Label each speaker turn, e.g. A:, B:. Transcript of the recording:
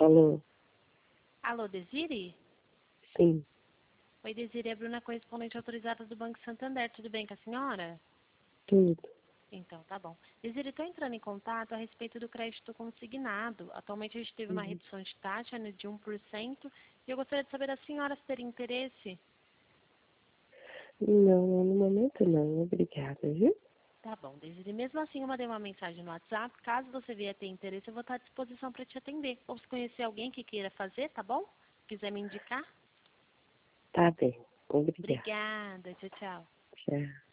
A: Alô?
B: Alô, Desire?
A: Sim,
B: Oi, Desire, é a Bruna, correspondente autorizada do Banco Santander. Tudo bem com a senhora?
A: tudo.
B: Então, tá bom. Desire, estou entrando em contato a respeito do crédito consignado. Atualmente a gente teve uma
A: Uhum.
B: redução de taxa, né, de 1%, e eu gostaria de saber da senhora se teria interesse.
A: Não, no momento não, obrigada, viu?
B: Tá bom, Desire. Mesmo assim, eu mandei uma mensagem no WhatsApp. Caso você vier ter interesse, eu vou estar à disposição para te atender. Ou se conhecer alguém que queira fazer, tá bom? Quiser me indicar.
A: Tá bem, obrigada.
B: Obrigada. Tchau, tchau.
A: Tchau.